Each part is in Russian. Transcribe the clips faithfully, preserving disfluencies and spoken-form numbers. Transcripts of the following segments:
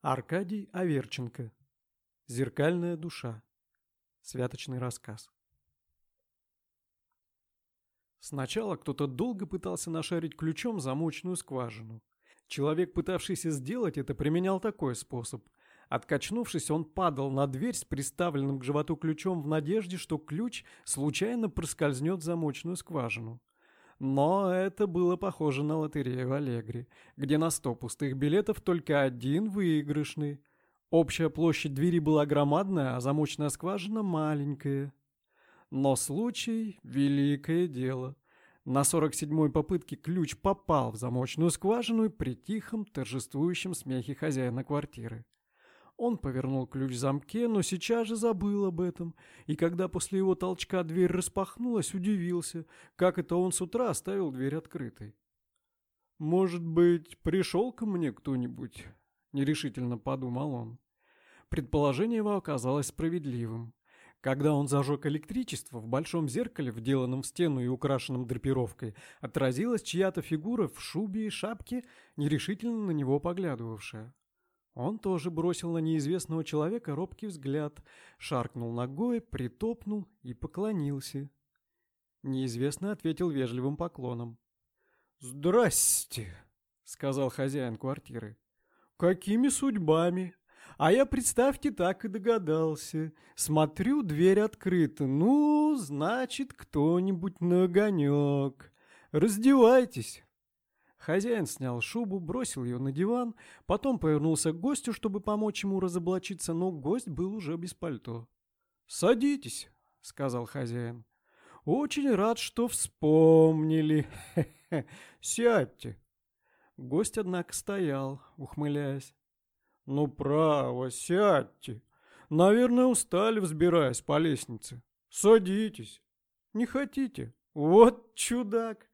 Аркадий Аверченко. Зеркальная душа. Святочный рассказ. Сначала кто-то долго пытался нашарить ключом замочную скважину. Человек, пытавшийся сделать это, применял такой способ. Откачнувшись, он падал на дверь с приставленным к животу ключом в надежде, что ключ случайно проскользнет в замочную скважину. Но это было похоже на лотерею в Аллегри, где на сто пустых билетов только один выигрышный. Общая площадь двери была громадная, а замочная скважина маленькая. Но случай — великое дело. На сорок седьмой попытке ключ попал в замочную скважину и при тихом, торжествующем смехе хозяина квартиры. Он повернул ключ в замке, но сейчас же забыл об этом, и когда после его толчка дверь распахнулась, удивился, как это он с утра оставил дверь открытой. «Может быть, пришел ко мне кто-нибудь?» — нерешительно подумал он. Предположение его оказалось справедливым. Когда он зажег электричество, в большом зеркале, вделанном в стену и украшенном драпировкой, отразилась чья-то фигура в шубе и шапке, нерешительно на него поглядывавшая. Он тоже бросил на неизвестного человека робкий взгляд, шаркнул ногой, притопнул и поклонился. Неизвестный ответил вежливым поклоном. «Здрасте», — сказал хозяин квартиры. «Какими судьбами? А я, представьте, так и догадался. Смотрю, дверь открыта. Ну, значит, кто-нибудь на огонек. Раздевайтесь». Хозяин снял шубу, бросил ее на диван, потом повернулся к гостю, чтобы помочь ему разоблачиться, но гость был уже без пальто. «Садитесь», — сказал хозяин. «Очень рад, что вспомнили. Сядьте». Гость, однако, стоял, ухмыляясь. «Ну, право, сядьте. Наверное, устали, взбираясь по лестнице. Садитесь. Не хотите? Вот чудак.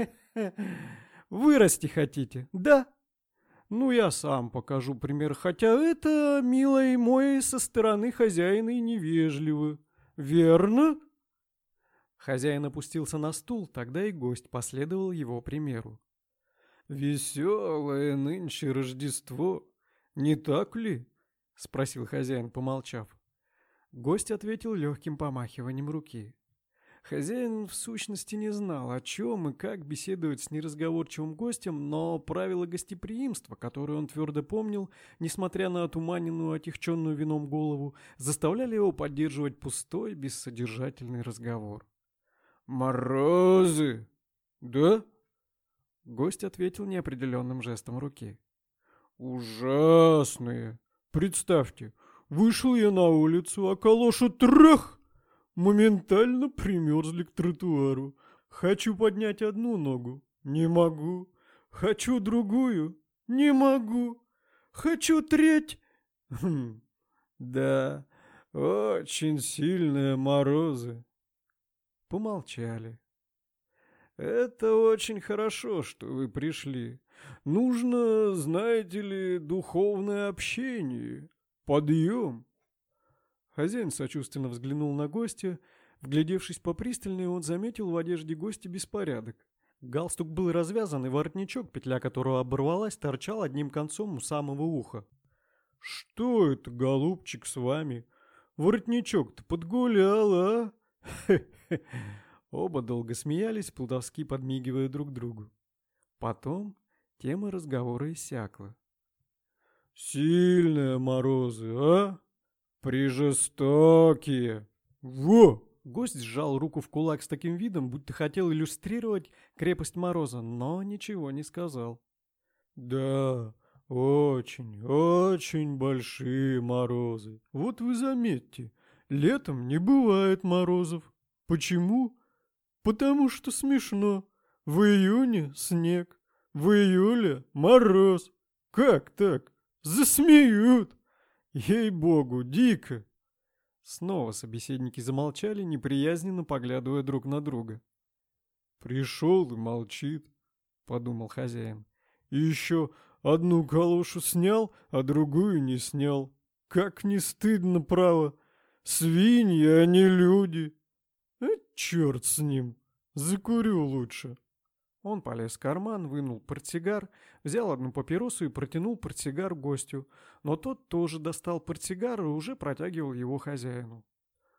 Вырасти хотите, да? Ну, я сам покажу пример, хотя это, милый мой, со стороны хозяина и невежливо. Верно?» Хозяин опустился на стул, тогда и гость последовал его примеру. «Веселое нынче Рождество, не так ли?» — спросил хозяин, помолчав. Гость ответил легким помахиванием руки. Хозяин в сущности не знал, о чем и как беседовать с неразговорчивым гостем, но правила гостеприимства, которые он твердо помнил, несмотря на отуманенную, отягченную вином голову, заставляли его поддерживать пустой, бессодержательный разговор. «Морозы! Да?» Гость ответил неопределенным жестом руки. «Ужасные! Представьте, вышел я на улицу, а калоши трах! Моментально примерзли к тротуару. Хочу поднять одну ногу. Не могу. Хочу другую. Не могу. Хочу треть. Хм. Да, очень сильные морозы». Помолчали. «Это очень хорошо, что вы пришли. Нужно, знаете ли, духовное общение. Подъем». Хозяин сочувственно взглянул на гостя. Вглядевшись попристальнее, он заметил в одежде гостя беспорядок. Галстук был развязан, и воротничок, петля которого оборвалась, торчал одним концом у самого уха. «Что это, голубчик, с вами? Воротничок-то подгулял, а?» Оба долго смеялись, плутовски подмигивая друг другу. Потом тема разговора иссякла. «Сильные морозы, а? Прижестокие. Во!» Гость сжал руку в кулак с таким видом, будто хотел иллюстрировать крепость мороза, но ничего не сказал. «Да, очень, очень большие морозы. Вот вы заметьте, летом не бывает морозов. Почему? Потому что смешно. В июне снег, в июле мороз. Как так? Засмеют. Ей-богу, дико!» Снова собеседники замолчали, неприязненно поглядывая друг на друга. «Пришел и молчит», — подумал хозяин. «И еще одну галошу снял, а другую не снял. Как не стыдно, право! Свиньи, а не люди! А черт с ним! Закурю лучше!» Он полез в карман, вынул портсигар, взял одну папиросу и протянул портсигар гостю, но тот тоже достал портсигар и уже протягивал его хозяину.